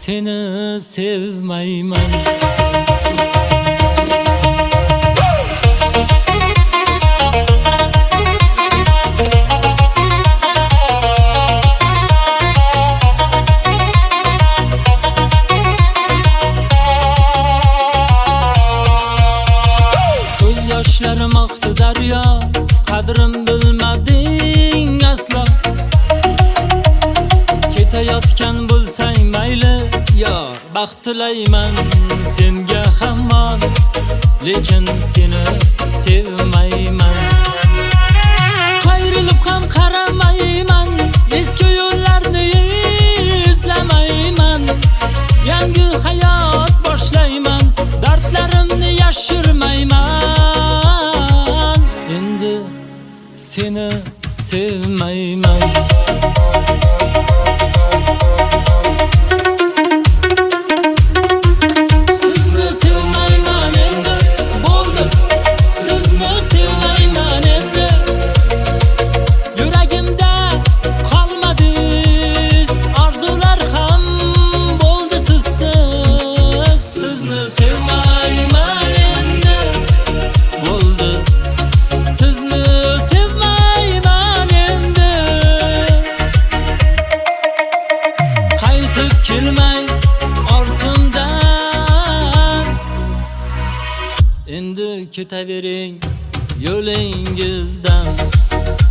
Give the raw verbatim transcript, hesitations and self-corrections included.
seni sevmayman. Ko'z yoshlarim oqdi daryo, qadrim bilmading aslo. Ketayotgan bo'lsang mayli, yor baxt tilayman senga hamon, lekin seni sevmayman. Qayrilib ham qaramayman, eski yo'llarni izlamayman. Yangi hayot boshlayman, dardlarimni yashirmayman. Endi seni sevmayman. Kelmay ortimdan, endi ketavering yo'lingizdan.